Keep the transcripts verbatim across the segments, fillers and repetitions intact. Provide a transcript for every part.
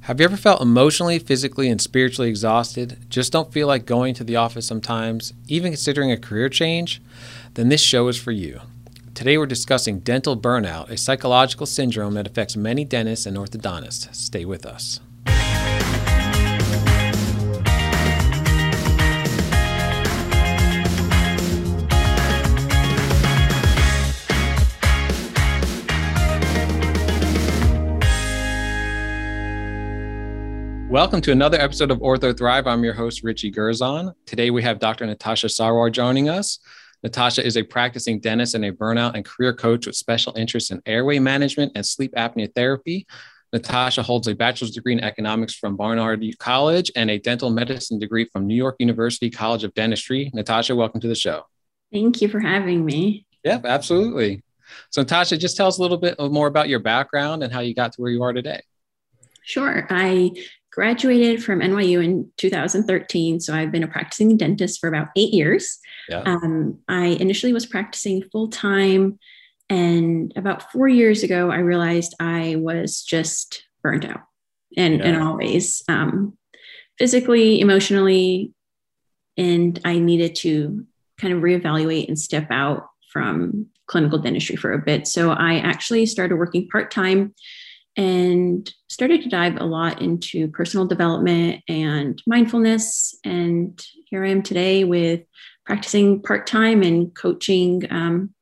Have you ever felt emotionally, physically, and spiritually exhausted? Just don't feel like going to the office sometimes, even considering a career change? Then this show is for you. Today we're discussing dental burnout, a psychological syndrome that affects many dentists and orthodontists. Stay with us. Welcome to another episode of Ortho Thrive. I'm your host, Richie Gerzon. Today we have Doctor Natasha Sarwar joining us. Natasha is a practicing dentist and a burnout and career coach with special interests in airway management and sleep apnea therapy. Natasha holds a bachelor's degree in economics from Barnard College and a dental medicine degree from New York University College of Dentistry. Natasha, welcome to the show. Thank you for having me. Yeah, absolutely. So Natasha, just tell us a little bit more about your background and how you got to where you are today. Sure. I graduated from N Y U in two thousand thirteen. So I've been a practicing dentist for about eight years. Yeah. Um, I initially was practicing full-time, and about four years ago, I realized I was just burnt out and, Yeah. and always um, physically, emotionally, and I needed to kind of reevaluate and step out from clinical dentistry for a bit. So I actually started working part-time and started to dive a lot into personal development and mindfulness. And here I am today with practicing part-time and coaching um,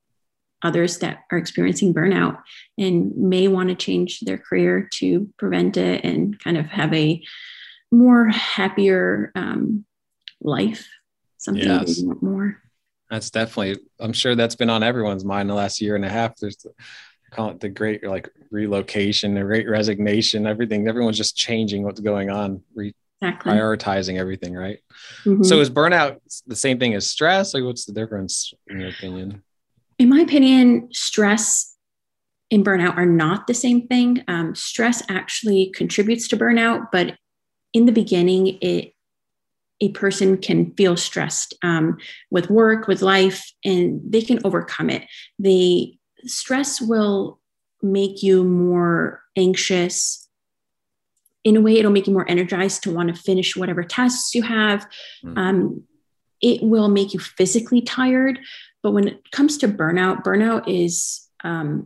others that are experiencing burnout and may want to change their career to prevent it and kind of have a more happier um, life, something Yes. they want more. That's definitely, I'm sure that's been on everyone's mind the last year and a half. There's the, call it the great like relocation, the great resignation, everything. Everyone's just changing what's going on, re- Exactly. prioritizing everything, right? Mm-hmm. So is burnout the same thing as stress? Like what's the difference in your opinion? In my opinion, stress and burnout are not the same thing. Um, stress actually contributes to burnout, but in the beginning, it a person can feel stressed um, with work, with life, and they can overcome it. The stress will make you more anxious. In a way, it'll make you more energized to want to finish whatever tasks you have. Mm-hmm. Um, it will make you physically tired. But when it comes to burnout, burnout is um,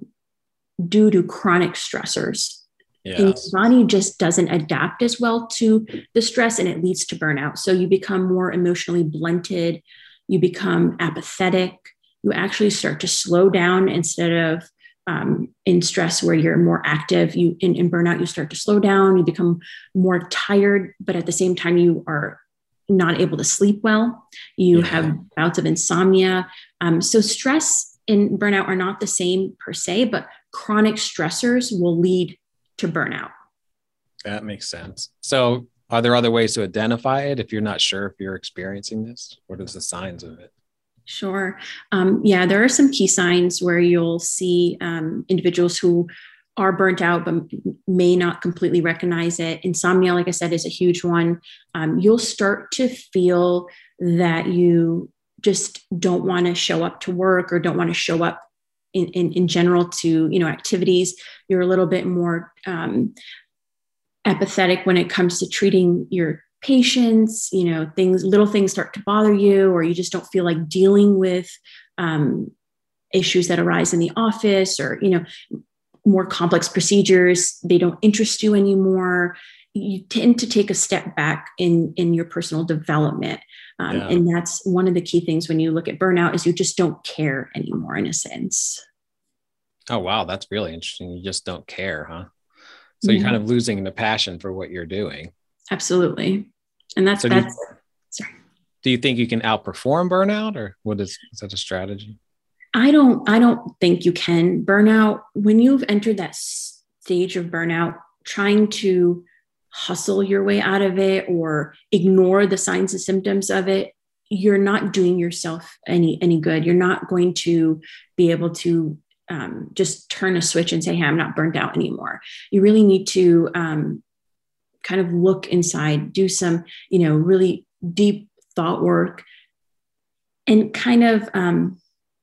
due to chronic stressors. Yes. And your body just doesn't adapt as well to the stress, and it leads to burnout. So you become more emotionally blunted. You become apathetic. You actually start to slow down instead of um, in stress where you're more active. You in, in burnout, you start to slow down. You become more tired, but at the same time, you are not able to sleep well. You yeah. have bouts of insomnia. Um, so stress and burnout are not the same per se, but chronic stressors will lead to burnout. That makes sense. So are there other ways to identify it if you're not sure if you're experiencing this? What is the signs of it? Sure. Um, yeah, there are some key signs where you'll see um, individuals who are burnt out, but may not completely recognize it. Insomnia, like I said, is a huge one. Um, you'll start to feel that you just don't want to show up to work or don't want to show up in, in, in general to, you know, activities. You're a little bit more um, apathetic when it comes to treating your patients. You know, things, little things start to bother you, or you just don't feel like dealing with um, issues that arise in the office, or, you know, more complex procedures. They don't interest you anymore. You tend to take a step back in, in your personal development. Um, yeah. And that's one of the key things when you look at burnout is you just don't care anymore in a sense. Oh, wow. That's really interesting. You just don't care, huh? So Mm-hmm. you're kind of losing the passion for what you're doing. Absolutely. And that's, so that's, do you, sorry. Do you think you can outperform burnout, or what is, is that a strategy? I don't, I don't think you can. Burnout, when you've entered that stage of burnout, trying to hustle your way out of it or ignore the signs and symptoms of it, you're not doing yourself any, any good. You're not going to be able to um, just turn a switch and say, hey, I'm not burnt out anymore. You really need to um, kind of look inside, do some, you know, really deep thought work, and kind of um,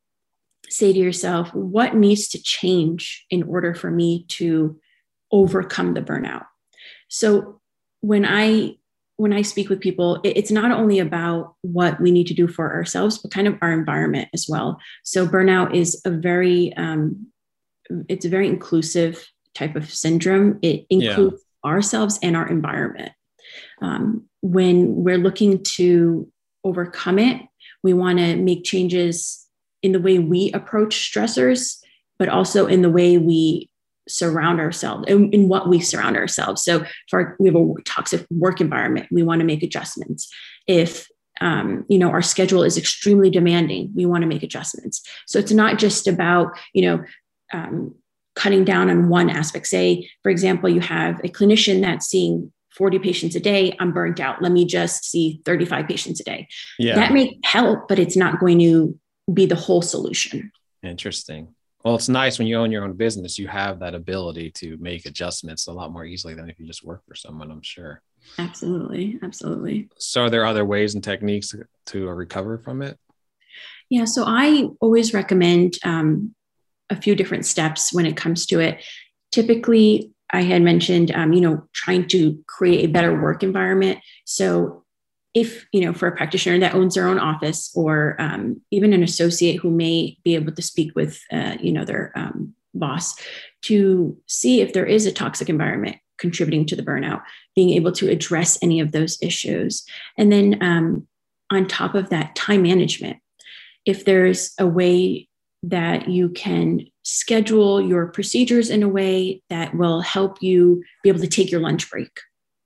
say to yourself, what needs to change in order for me to overcome the burnout? So when I when I speak with people, it, it's not only about what we need to do for ourselves, but kind of our environment as well. So burnout is a very um, it's a very inclusive type of syndrome. It includes yeah. ourselves and our environment. Um, when we're looking to overcome it, we want to make changes in the way we approach stressors, but also in the way we surround ourselves, in, in what we surround ourselves. So for we have a toxic work environment, we want to make adjustments. If um, you know, our schedule is extremely demanding, we want to make adjustments. So it's not just about, you know, um, cutting down on one aspect. Say, for example, you have a clinician that's seeing forty patients a day. I'm burnt out. Let me just see thirty-five patients a day. Yeah. That may help, but it's not going to be the whole solution. Interesting. Well, it's nice when you own your own business, you have that ability to make adjustments a lot more easily than if you just work for someone, I'm sure. Absolutely. Absolutely. So are there other ways and techniques to, to recover from it? Yeah. So I always recommend um, a few different steps when it comes to it. Typically, I had mentioned, um, you know, trying to create a better work environment. So if, you know, for a practitioner that owns their own office, or um, even an associate who may be able to speak with, uh, you know, their um, boss, to see if there is a toxic environment contributing to the burnout, being able to address any of those issues. And then um, on top of that, time management. If there's a way that you can schedule your procedures in a way that will help you be able to take your lunch break,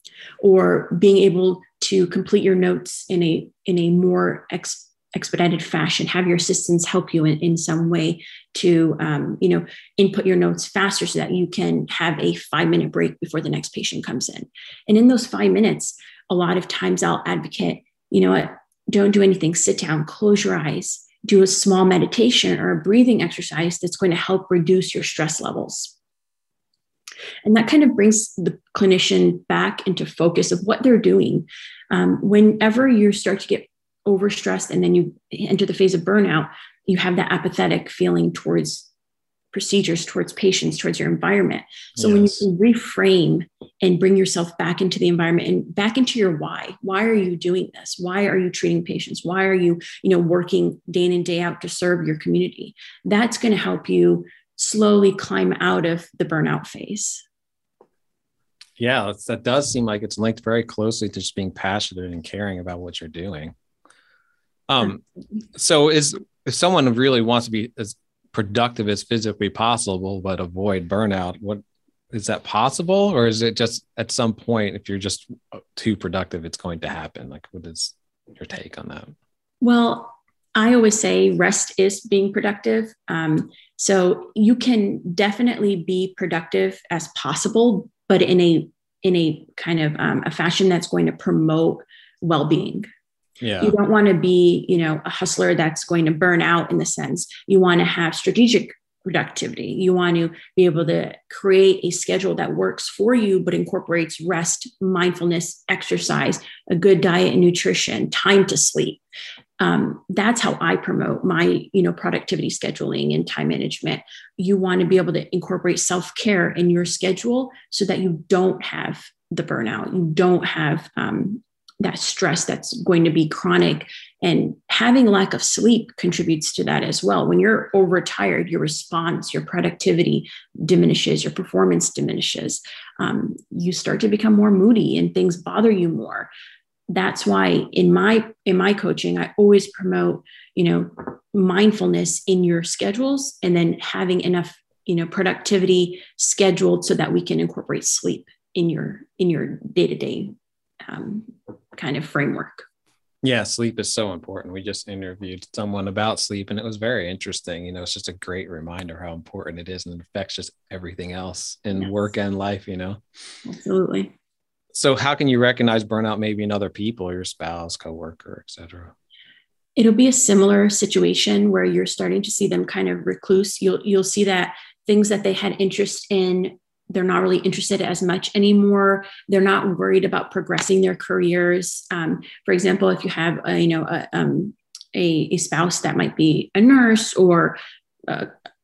or being able to complete your notes in a in a more ex, expedited fashion, have your assistants help you in, in some way to um, you know, input your notes faster so that you can have a five minute break before the next patient comes in. And in those five minutes, a lot of times I'll advocate, you know what, don't do anything, sit down, close your eyes, do a small meditation or a breathing exercise that's going to help reduce your stress levels. And that kind of brings the clinician back into focus of what they're doing. Um, whenever you start to get overstressed and then you enter the phase of burnout, you have that apathetic feeling towards procedures, towards patients, towards your environment. So yes. when you can reframe and bring yourself back into the environment and back into your why, why are you doing this? Why are you treating patients? Why are you, you know, working day in and day out to serve your community? That's going to help you slowly climb out of the burnout phase. Yeah, that does seem like it's linked very closely to just being passionate and caring about what you're doing. Um, so is if someone really wants to be as productive as physically possible, but avoid burnout, what is that possible? Or is it just at some point, if you're just too productive, it's going to happen? Like, what is your take on that? Well, I always say rest is being productive. Um, so you can definitely be productive as possible, but in a in a kind of um, a fashion that's going to promote well-being. Yeah. You don't want to be, you know, a hustler that's going to burn out in the sense. You want to have strategic productivity. You want to be able to create a schedule that works for you, but incorporates rest, mindfulness, exercise, a good diet and nutrition, time to sleep. Um, that's how I promote my, you know, productivity scheduling and time management. You want to be able to incorporate self-care in your schedule so that you don't have the burnout. You don't have um, that stress that's going to be chronic, and having lack of sleep contributes to that as well. When you're overtired, your response, your productivity diminishes, your performance diminishes. Um, you start to become more moody and things bother you more. That's why in my, in my coaching, I always promote, you know, mindfulness in your schedules, and then having enough, you know, productivity scheduled so that we can incorporate sleep in your, in your day-to-day um, kind of framework. Yeah, sleep is so important. We just interviewed someone about sleep, and it was very interesting. You know, it's just a great reminder how important it is, and it affects just everything else in yes. work and life, you know? Absolutely. So how can you recognize burnout maybe in other people, your spouse, coworker, et cetera? It'll be a similar situation where you're starting to see them kind of recluse. You'll, you'll see that things that they had interest in, they're not really interested as much anymore. They're not worried about progressing their careers. Um, for example, if you have a, you know, a, um, a, a spouse that might be a nurse or uh,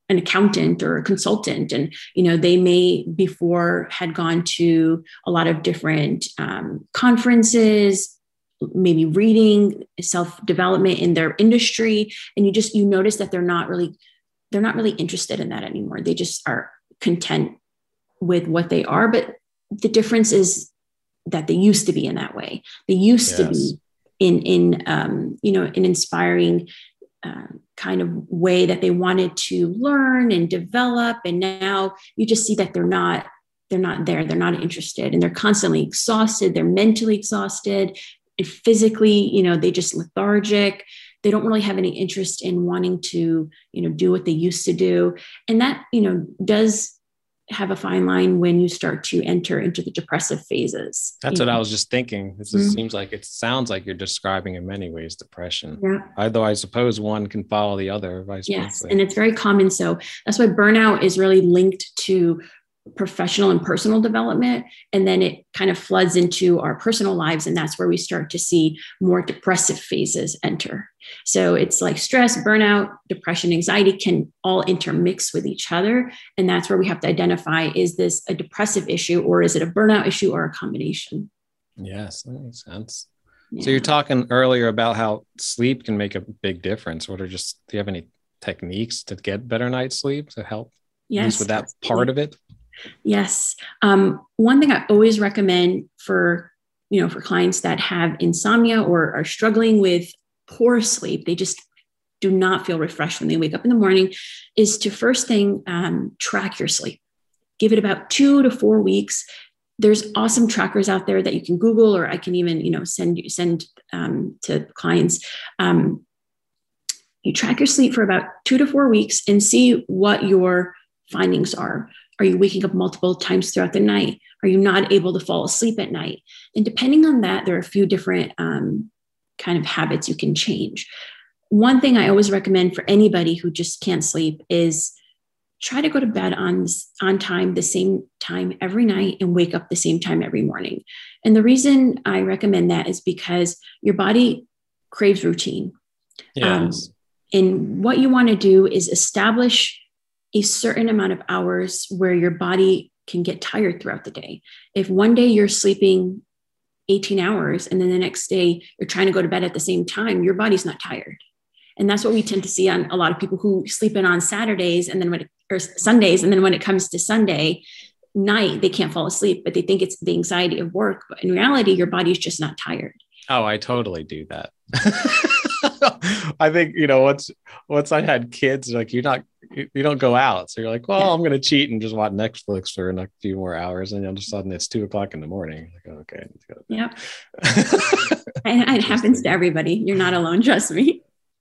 an accountant or a consultant. And, you know, they may before had gone to a lot of different um, conferences, maybe reading, self-development in their industry. And you just, you notice that they're not really, they're not really interested in that anymore. They just are content with what they are. But the difference is that they used to be in that way. They used yes. to be in, in, um, you know, an inspiring uh, kind of way that they wanted to learn and develop. And now you just see that they're not, they're not there. They're not interested, and they're constantly exhausted. They're mentally exhausted, and physically, you know, they just lethargic. They don't really have any interest in wanting to, you know, do what they used to do. And that, you know, does have a fine line when you start to enter into the depressive phases. That's what know? I was just thinking. It mm-hmm. seems like, it sounds like you're describing in many ways depression. Yeah. Although I suppose one can follow the other, vice yes. versa. And it's very common. So that's why burnout is really linked to professional and personal development. And then it kind of floods into our personal lives. And that's where we start to see more depressive phases enter. So it's like stress, burnout, depression, anxiety can all intermix with each other. And that's where we have to identify, is this a depressive issue, or is it a burnout issue, or a combination? Yes, that makes sense. Yeah. So you're talking earlier about how sleep can make a big difference. What are just, do you have any techniques to get better night's sleep to help? Yes, at least with that absolutely. part of it? Yes. Um, one thing I always recommend for, you know, for clients that have insomnia or are struggling with poor sleep, they just do not feel refreshed when they wake up in the morning, is to first thing, um, track your sleep. Give it about two to four weeks. There's awesome trackers out there that you can Google, or I can even, you know, send you send um, to clients. Um, you track your sleep for about two to four weeks and see what your findings are. Are you waking up multiple times throughout the night? Are you not able to fall asleep at night? And depending on that, there are a few different um, kind of habits you can change. One thing I always recommend for anybody who just can't sleep is try to go to bed on, on time, the same time every night, and wake up the same time every morning. And the reason I recommend that is because your body craves routine. Yes. Um, and what you want to do is establish a certain amount of hours where your body can get tired throughout the day. If one day you're sleeping eighteen hours and then the next day you're trying to go to bed at the same time, your body's not tired. And that's what we tend to see on a lot of people who sleep in on Saturdays and then when it, or Sundays. And then when it comes to Sunday night, they can't fall asleep, but they think it's the anxiety of work. But in reality, your body's just not tired. Oh, I totally do that. I think, you know, once, once I had kids, like you're not, you, you don't go out. So you're like, well, yeah. I'm going to cheat and just watch Netflix for a few more hours. And all of a sudden it's two o'clock in the morning. Like, okay. I need to go to bed. Yep. And it happens to everybody. You're not alone. Trust me.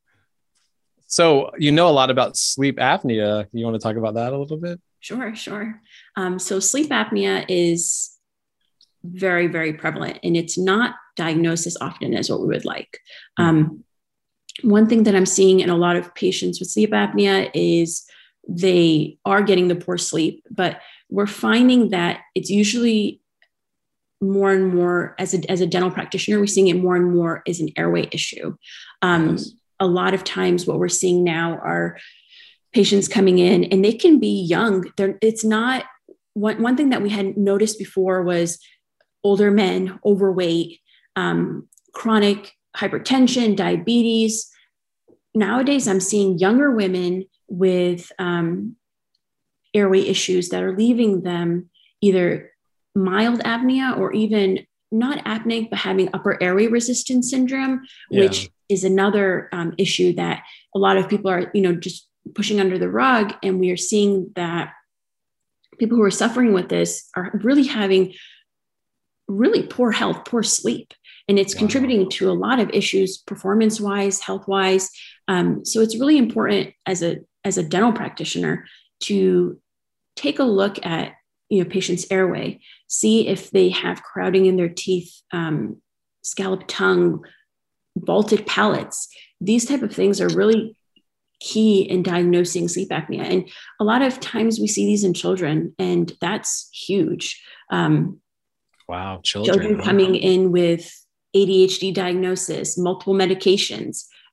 So, you know, a lot about sleep apnea. You want to talk about that a little bit? Sure, sure. Um, so sleep apnea is very, very prevalent, and it's not diagnosed as often as what we would like. Um, one thing that I'm seeing in a lot of patients with sleep apnea is they are getting the poor sleep, but we're finding that it's usually more and more, as a, as a dental practitioner, we're seeing it more and more as an airway issue. Um, yes. A lot of times what we're seeing now are patients coming in, and they can be young. They're, it's not, one, one thing that we hadn't noticed before was older men, overweight, um, chronic hypertension, diabetes. Nowadays, I'm seeing younger women with um, airway issues that are leaving them either mild apnea or even not apneic, but having upper airway resistance syndrome, yeah. which is another um, issue that a lot of people are, you know, just pushing under the rug. And we are seeing that people who are suffering with this are really having really poor health, poor sleep. And it's wow. contributing to a lot of issues, performance-wise, health-wise. Um, so it's really important as a, as a dental practitioner to take a look at, you know, patient's airway, see if they have crowding in their teeth, um, scalloped tongue, vaulted palates. These type of things are really key in diagnosing sleep apnea. And a lot of times we see these in children, and that's huge. Um, wow. Children, children coming in with A D H D diagnosis, multiple medications,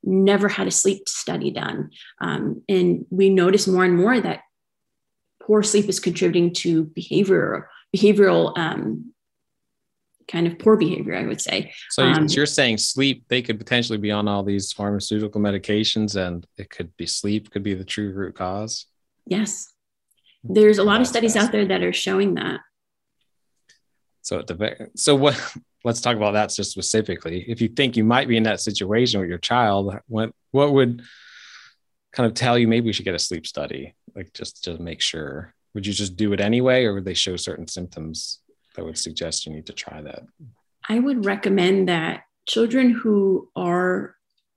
never had a sleep study done. Um, and we notice more and more that poor sleep is contributing to behavior, behavioral um, kind of poor behavior, I would say. So um, you're saying sleep, they could potentially be on all these pharmaceutical medications, and it could be sleep could be the true root cause? Yes. There's a lot That's of studies out there that are showing that. So, at the, so what, let's talk about that just specifically. If you think you might be in that situation with your child, what, what would kind of tell you maybe we should get a sleep study, like just to make sure? Would you just do it anyway, or would they show certain symptoms that would suggest you need to try that? I would recommend that children who are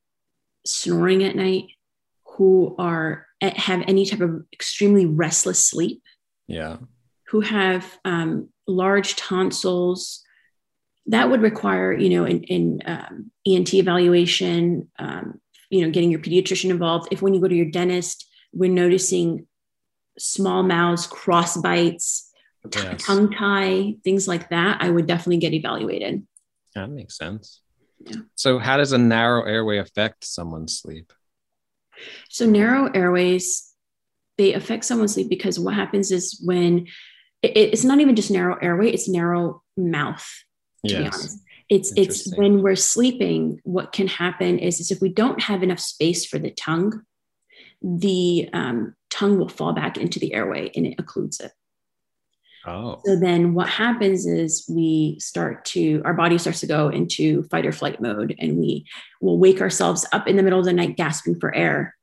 snoring at night, who are have any type of extremely restless sleep, yeah, who have um, large tonsils, that would require, you know, in, in um, E N T evaluation, um, you know, getting your pediatrician involved. If when you go to your dentist, we're noticing small mouths, cross bites, t- yes. tongue tie, things like that, I would definitely get evaluated. That makes sense. Yeah. So how does a narrow airway affect someone's sleep? So narrow airways, they affect someone's sleep because what happens is when it, it's not even just narrow airway, it's narrow mouth, to yes. be honest. It's, it's when we're sleeping, what can happen is, is if we don't have enough space for the tongue, the um, tongue will fall back into the airway and it occludes it. Oh. So then what happens is we start to, our body starts to go into fight or flight mode, and we will wake ourselves up in the middle of the night gasping for air.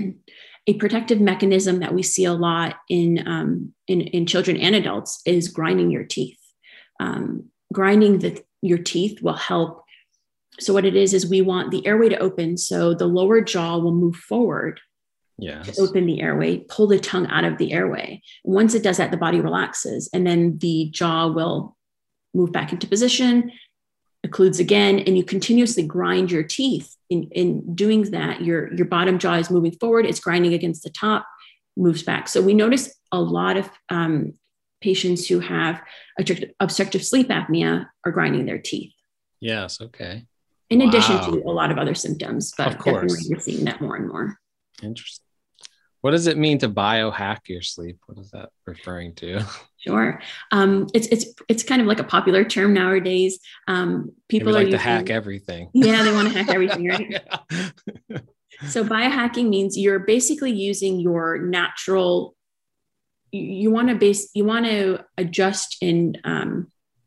A protective mechanism that we see a lot in, um, in, in children and adults is grinding your teeth. Um, grinding the, your teeth will help. So what it is, is we want the airway to open. So the lower jaw will move forward. Yes. To open the airway, pull the tongue out of the airway. Once it does that, the body relaxes, and then the jaw will move back into position, occludes again, and you continuously grind your teeth. In, in doing that, your, your bottom jaw is moving forward, it's grinding against the top, moves back. So we notice a lot of um, patients who have obstructive sleep apnea are grinding their teeth. Yes, okay. In wow. addition to a lot of other symptoms, but of course. Definitely we're seeing that more and more. Interesting. What does it mean to biohack your sleep? What is that referring to? Sure. Um, it's it's it's kind of like a popular term nowadays. Um, people Maybe like are to using, hack everything. Yeah, they want to hack everything, right? Yeah. So biohacking means you're basically using your natural. You, you want to base. You want to adjust and um,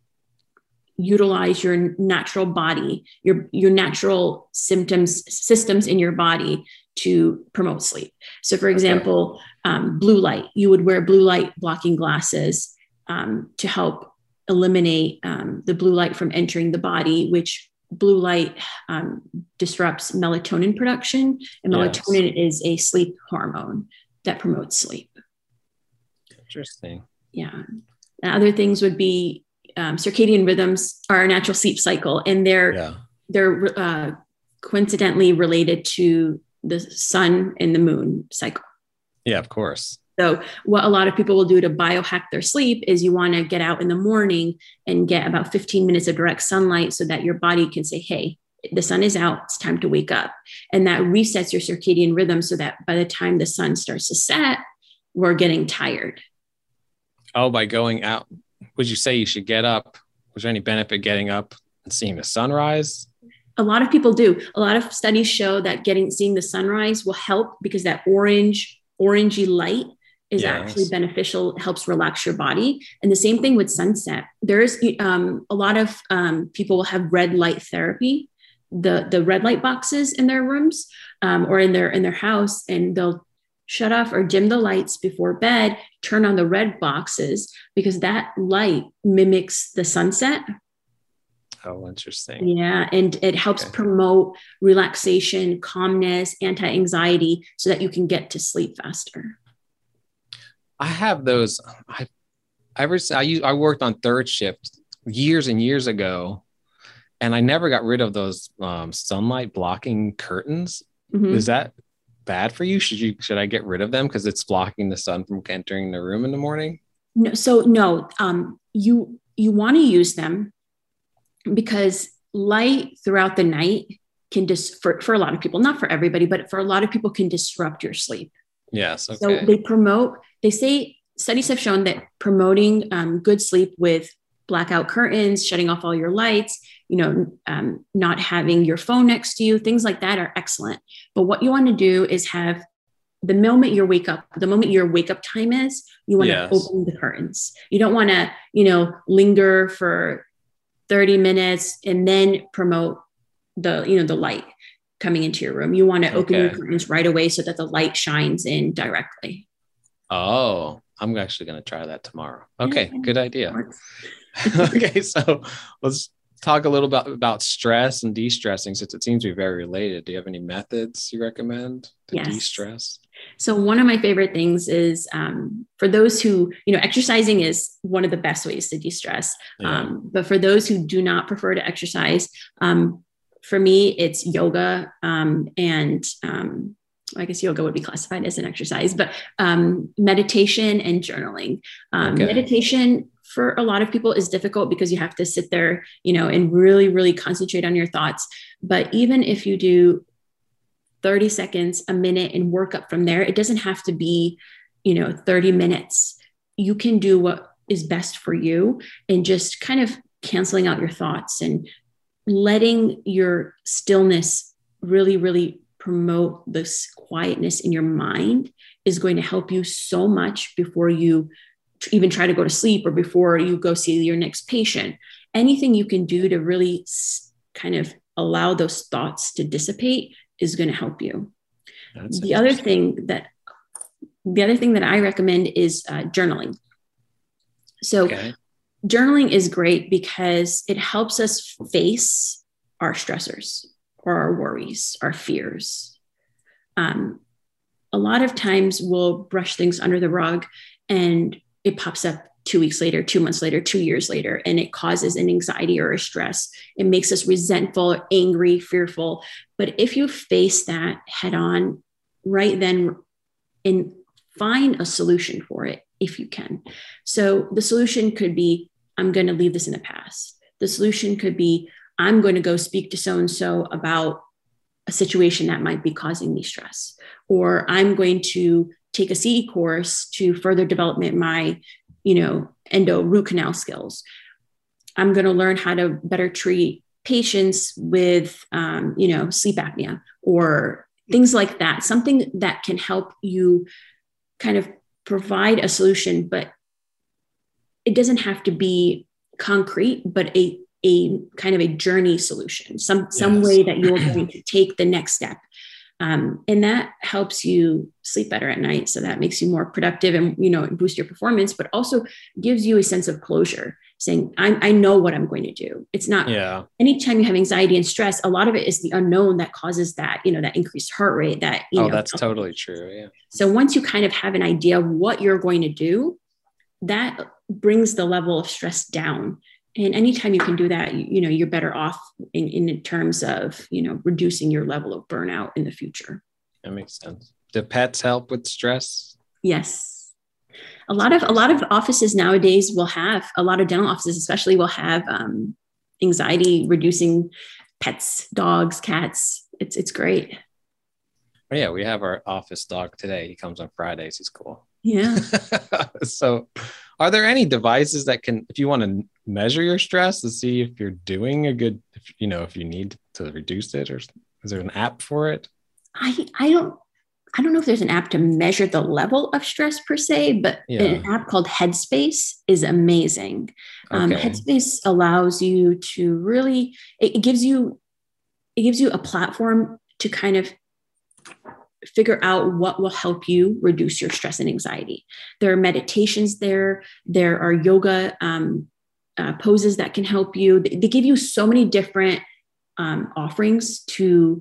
utilize your natural body, your your natural symptoms systems in your body to promote sleep. So for example, okay. um, blue light, you would wear blue light blocking glasses um, to help eliminate um, the blue light from entering the body, which blue light um, disrupts melatonin production. And melatonin yes. is a sleep hormone that promotes sleep. Interesting. Yeah. And other things would be um, circadian rhythms are a natural sleep cycle, and they're, yeah. they're uh, coincidentally related to the sun and the moon cycle. Yeah, of course. So what a lot of people will do to biohack their sleep is you want to get out in the morning and get about fifteen minutes of direct sunlight so that your body can say, hey, the sun is out, it's time to wake up. And that resets your circadian rhythm so that by the time the sun starts to set, we're getting tired. Oh, by going out, would you say you should get up? Was there any benefit getting up and seeing the sunrise? A lot of people do. A lot of studies show that getting seeing the sunrise will help because that orange, orangey light is yes. actually beneficial, helps relax your body. And the same thing with sunset. There's um, a lot of um, people will have red light therapy, the, the red light boxes in their rooms um, or in their in their house, and they'll shut off or dim the lights before bed, turn on the red boxes because that light mimics the sunset. Oh, interesting. Yeah. And it helps okay. promote relaxation, calmness, anti-anxiety so that you can get to sleep faster. I have those. I ever I used, I worked on third shift years and years ago, and I never got rid of those um, sunlight blocking curtains. Mm-hmm. Is that bad for you? Should you should I get rid of them because it's blocking the sun from entering the room in the morning? No. So no, um, you you want to use them, because light throughout the night can dis for, for a lot of people, not for everybody, but for a lot of people can disrupt your sleep. Yes. Okay. So they promote, they say studies have shown that promoting um, good sleep with blackout curtains, shutting off all your lights, you know, um, not having your phone next to you, things like that are excellent. But what you want to do is have the moment you wake up, the moment your wake up time is, you want Yes. to open the curtains. You don't want to, you know, linger for thirty minutes and then promote the, you know, the light coming into your room. You want to open Okay. your curtains right away so that the light shines in directly. Oh, I'm actually going to try that tomorrow. Okay. Yeah. Good idea. Okay. So let's talk a little bit about stress and de-stressing, since it seems to be very related. Do you have any methods you recommend to Yes. de-stress? So one of my favorite things is um, for those who, you know, exercising is one of the best ways to de-stress. Yeah. Um, but for those who do not prefer to exercise, um, for me, it's yoga um, and um, I guess yoga would be classified as an exercise, but um, meditation and journaling. Um, Okay. Meditation for a lot of people is difficult because you have to sit there, you know, and really, really concentrate on your thoughts. But even if you do thirty seconds, a minute, and work up from there, it doesn't have to be, you know, thirty minutes. You can do what is best for you and just kind of canceling out your thoughts and letting your stillness really, really promote this quietness in your mind is going to help you so much before you even try to go to sleep or before you go see your next patient. Anything you can do to really kind of allow those thoughts to dissipate is going to help you. That's the other thing that the other thing that I recommend is uh, journaling. So okay. Journaling is great because it helps us face our stressors or our worries, our fears. Um, a lot of times we'll brush things under the rug and it pops up two weeks later, two months later, two years later, and it causes an anxiety or a stress. It makes us resentful, angry, fearful. But if you face that head on right then and find a solution for it, if you can. So the solution could be, I'm going to leave this in the past. The solution could be, I'm going to go speak to so-and-so about a situation that might be causing me stress, or I'm going to take a C E course to further development my, you know, endo root canal skills. I'm going to learn how to better treat patients with, um, you know, sleep apnea or things like that. Something that can help you kind of provide a solution, but it doesn't have to be concrete, but a, a kind of a journey solution, some, some Yes. way that you're going to take the next step. Um, and that helps you sleep better at night. So that makes you more productive and, you know, boost your performance, but also gives you a sense of closure, saying, I, I know what I'm going to do. It's not, yeah. anytime you have anxiety and stress, a lot of it is the unknown that causes that, you know, that increased heart rate, that, you oh, know, that's totally true. Yeah. So once you kind of have an idea of what you're going to do, that brings the level of stress down. And anytime you can do that, you, you know, you're better off in, in terms of, you know, reducing your level of burnout in the future. That makes sense. Do pets help with stress? Yes. A lot of, a lot of offices nowadays will have, a lot of dental offices especially will have um, anxiety reducing pets, dogs, cats. It's, it's great. Oh, yeah. We have our office dog today. He comes on Fridays. He's cool. Yeah. So are there any devices that can, if you want to measure your stress to see if you're doing a good, if, you know, if you need to reduce it, or is there an app for it? I, I don't, I don't know if there's an app to measure the level of stress per se, but Yeah. an app called Headspace is amazing. Um, Okay. Headspace allows you to really, it, it gives you, it gives you a platform to kind of figure out what will help you reduce your stress and anxiety. There are meditations there. There are yoga um, uh, poses that can help you. They, they give you so many different um, offerings to,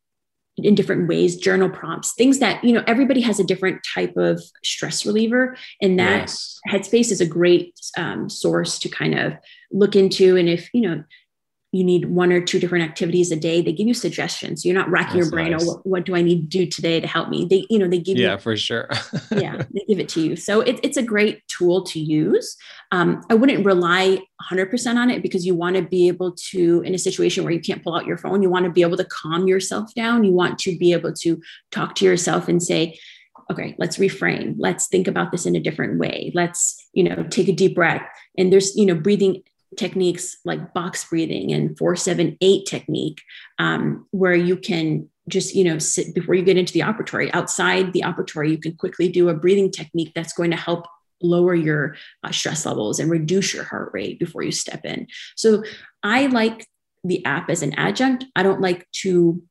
in different ways, journal prompts, things that, you know, everybody has a different type of stress reliever. And that Yes. Headspace is a great um, source to kind of look into. And if, you know, you need one or two different activities a day. They give you suggestions. You're not racking That's your brain, nice. oh, what, what do I need to do today to help me? They, you know, they give yeah, you, for sure. yeah, they give it to you. So it, it's a great tool to use. Um, I wouldn't rely one hundred percent on it, because you want to be able to, in a situation where you can't pull out your phone, you want to be able to calm yourself down. You want to be able to talk to yourself and say, okay, let's reframe. Let's think about this in a different way. Let's, you know, take a deep breath. And there's, you know, breathing techniques like box breathing and four, seven, eight technique, um, where you can just, you know, sit before you get into the operatory. Outside the operatory, you can quickly do a breathing technique that's going to help lower your uh, stress levels and reduce your heart rate before you step in. So I like the app as an adjunct. I don't like to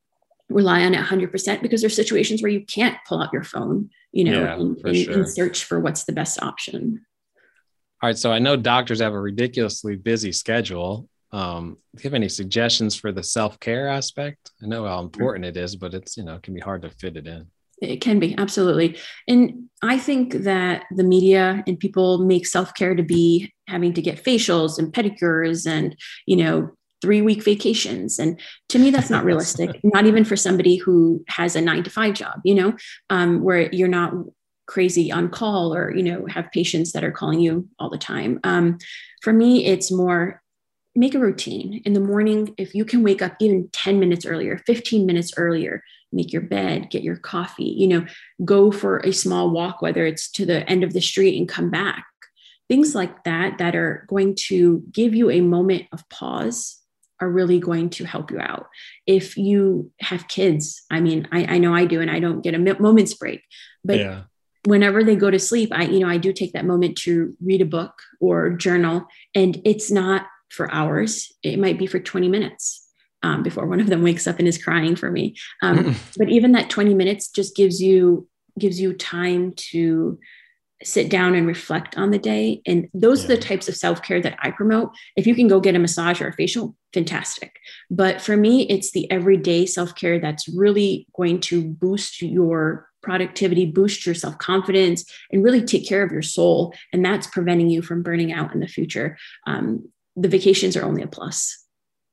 rely on it one hundred percent, because there's situations where you can't pull out your phone, you know, yeah, and, for and, sure. and search for what's the best option. All right. So I know doctors have a ridiculously busy schedule. Um, do you have any suggestions for the self-care aspect? I know how important it is, but it's, you know, it can be hard to fit it in. It can be, absolutely. And I think that the media and people make self-care to be having to get facials and pedicures and, you know, three week vacations. And to me, that's not realistic, not even for somebody who has a nine to five job, you know, um, where you're not crazy on call or, you know, have patients that are calling you all the time. Um, for me, it's more make a routine in the morning. If you can wake up even ten minutes earlier, fifteen minutes earlier, make your bed, get your coffee, you know, go for a small walk, whether it's to the end of the street and come back, things like that, that are going to give you a moment of pause are really going to help you out. If you have kids, I mean, I, I know I do, and I don't get a moment's break, but yeah. Whenever they go to sleep, I, you know, I do take that moment to read a book or journal, and it's not for hours. It might be for twenty minutes um, before one of them wakes up and is crying for me. Um, but even that twenty minutes just gives you, gives you time to sit down and reflect on the day. And those yeah. are the types of self-care that I promote. If you can go get a massage or a facial, fantastic. But for me, it's the everyday self-care that's really going to boost your productivity, boost your self-confidence, and really take care of your soul. And that's preventing you from burning out in the future. Um, the vacations are only a plus.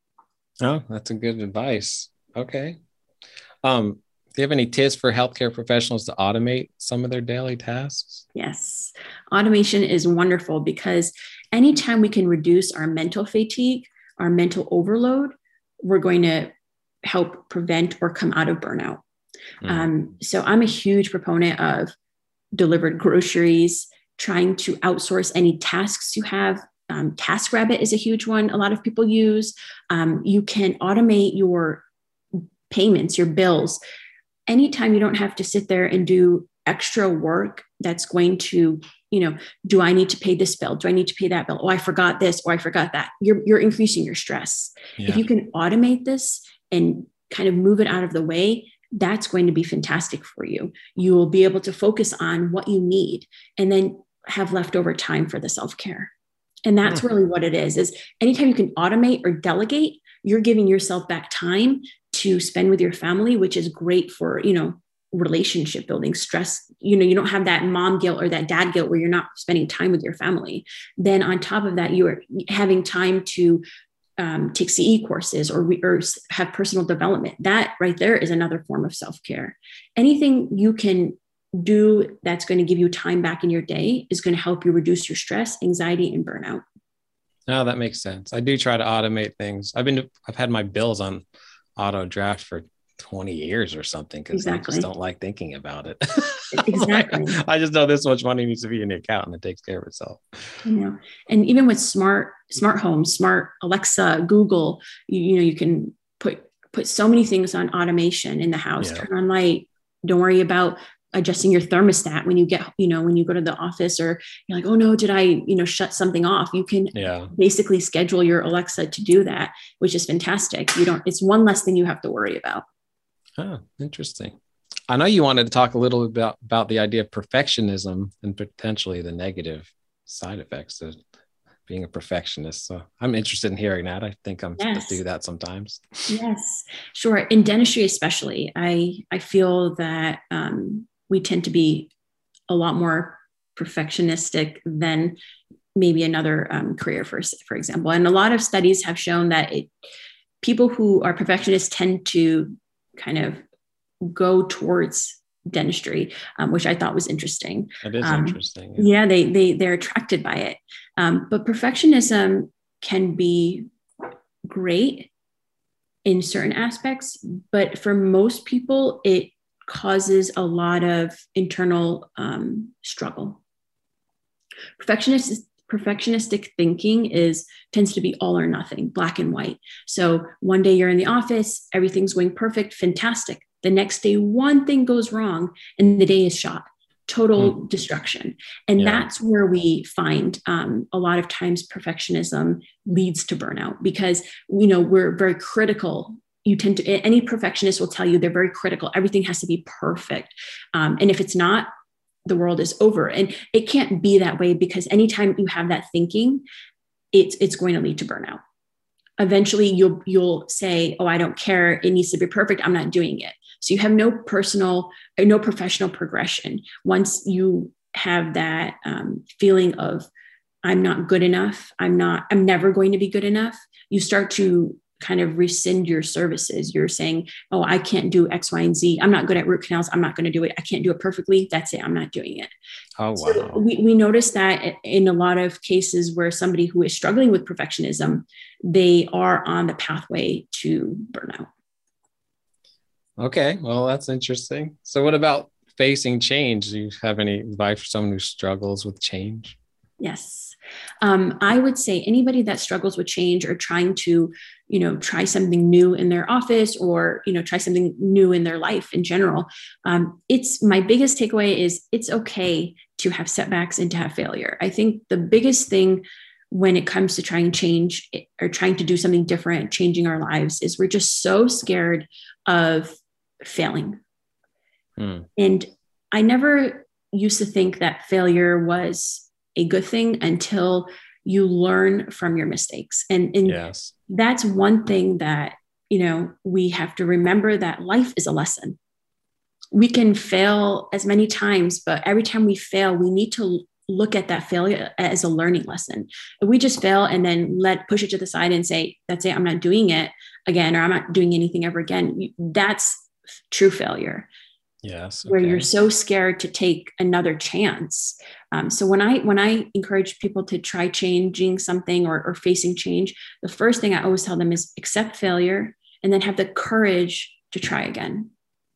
Oh, that's a good advice. Okay. Um, do you have any tips for healthcare professionals to automate some of their daily tasks? Yes. Automation is wonderful, because anytime we can reduce our mental fatigue, our mental overload, we're going to help prevent or come out of burnout. Mm. Um, so I'm a huge proponent of delivered groceries, trying to outsource any tasks you have. Um, TaskRabbit is a huge one a lot of people use. Um, you can automate your payments, your bills. Anytime you don't have to sit there and do extra work that's going to, you know, do I need to pay this bill? Do I need to pay that bill? Oh, I forgot this, or I forgot that. You're, you're increasing your stress. Yeah. If you can automate this and kind of move it out of the way, that's going to be fantastic for you. You will be able to focus on what you need and then have leftover time for the self-care. And that's really what it is, is anytime you can automate or delegate, you're giving yourself back time to spend with your family, which is great for, you know, relationship building. Stress, you know, you don't have that mom guilt or that dad guilt where you're not spending time with your family. Then on top of that, you are having time to um, take C E courses or, re- or have personal development. That right there is another form of self-care. Anything you can do that's going to give you time back in your day is going to help you reduce your stress, anxiety, and burnout. No, that makes sense. I do try to automate things. I've been, I've had my bills on auto draft for twenty years or something, because exactly. I just don't like thinking about it. Exactly. Like, I just know this much money needs to be in the account and it takes care of itself. You know, and even with smart, smart homes, smart Alexa, Google, you, you know, you can put, put so many things on automation in the house, yeah. Turn on light. Don't worry about adjusting your thermostat when you get, you know, when you go to the office, or you're like, oh no, did I, you know, shut something off? You can yeah. basically schedule your Alexa to do that, which is fantastic. You don't, it's one less thing you have to worry about. Oh, interesting. I know you wanted to talk a little bit about, about the idea of perfectionism and potentially the negative side effects of being a perfectionist. So I'm interested in hearing that. I think I'm yes. supposed to do that sometimes. Yes, sure. In dentistry, especially, I, I feel that, um, we tend to be a lot more perfectionistic than maybe another um, career, for, for example. And a lot of studies have shown that it, people who are perfectionists tend to kind of go towards dentistry, um, which I thought was interesting. It is um, interesting. Yeah. yeah, they they they're attracted by it. Um, but perfectionism can be great in certain aspects, but for most people, it causes a lot of internal um, struggle. Perfectionist perfectionistic thinking is tends to be all or nothing, black and white. So one day you're in the office, everything's going perfect, fantastic. The next day, one thing goes wrong and the day is shot, total mm. destruction. And yeah. that's where we find um, a lot of times perfectionism leads to burnout, because, you know, we're very critical. You tend to, any perfectionist will tell you they're very critical. Everything has to be perfect. Um, and if it's not, the world is over. And it can't be that way, because anytime you have that thinking, it's, it's going to lead to burnout. Eventually you'll, you'll say, oh, I don't care. It needs to be perfect. I'm not doing it. So you have no personal or no professional progression. Once you have that um, feeling of, I'm not good enough, I'm not, I'm never going to be good enough, you start to kind of rescind your services. You're saying, oh, I can't do X, Y, and Z. I'm not good at root canals. I'm not going to do it. I can't do it perfectly. That's it. I'm not doing it. Oh, wow. So we, we notice that in a lot of cases where somebody who is struggling with perfectionism, they are on the pathway to burnout. Okay. Well, that's interesting. So what about facing change? Do you have any advice for someone who struggles with change? Yes. Um, I would say anybody that struggles with change or trying to, you know, try something new in their office, or, you know, try something new in their life in general. Um, it's my biggest takeaway is it's okay to have setbacks and to have failure. I think the biggest thing when it comes to trying change or trying to do something different, changing our lives, is we're just so scared of failing. Hmm. And I never used to think that failure was a good thing until you learn from your mistakes. And, and yes. that's one thing that, you know, we have to remember, that life is a lesson. We can fail as many times, but every time we fail, we need to look at that failure as a learning lesson. If we just fail and then let push it to the side and say, that's it, I'm not doing it again, or I'm not doing anything ever again, that's true failure. Yes. Okay. Where you're so scared to take another chance. Um, so when I when I encourage people to try changing something or, or facing change, the first thing I always tell them is accept failure and then have the courage to try again.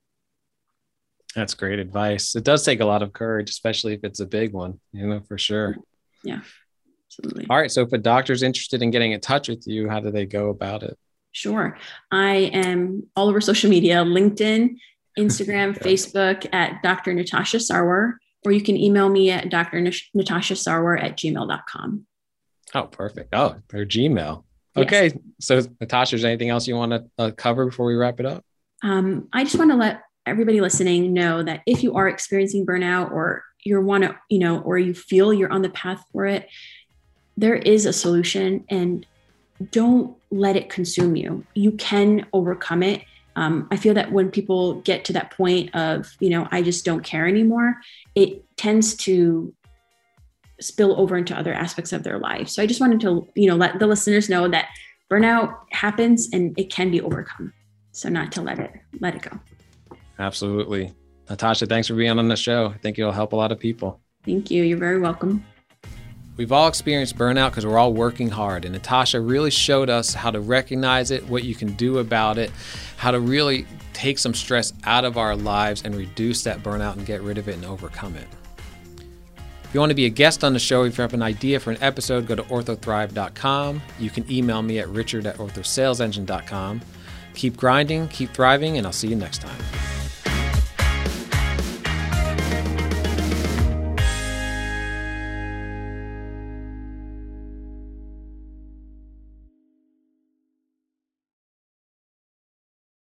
That's great advice. It does take a lot of courage, especially if it's a big one, you know, for sure. Yeah, absolutely. All right. So if a doctor's interested in getting in touch with you, how do they go about it? Sure. I am all over social media, LinkedIn, Instagram, Facebook at Doctor Natasha Sarwar, or you can email me at D R Natasha Sarwar at gmail dot com. Oh, perfect. Oh, their Gmail. Okay. Yes. So Natasha, is there anything else you want to uh, cover before we wrap it up? Um, I just want to let everybody listening know that if you are experiencing burnout, or you want to, you know, or you feel you're on the path for it, there is a solution, and don't let it consume you. You can overcome it. Um, I feel that when people get to that point of, you know, I just don't care anymore, it tends to spill over into other aspects of their life. So I just wanted to, you know, let the listeners know that burnout happens and it can be overcome. So not to let it, let it go. Absolutely. Natasha, thanks for being on the show. I think it'll help a lot of people. Thank you. You're very welcome. We've all experienced burnout because we're all working hard. And Natasha really showed us how to recognize it, what you can do about it, how to really take some stress out of our lives and reduce that burnout and get rid of it and overcome it. If you want to be a guest on the show, if you have an idea for an episode, go to ortho thrive dot com. You can email me at richard at ortho sales engine dot com. Keep grinding, keep thriving, and I'll see you next time.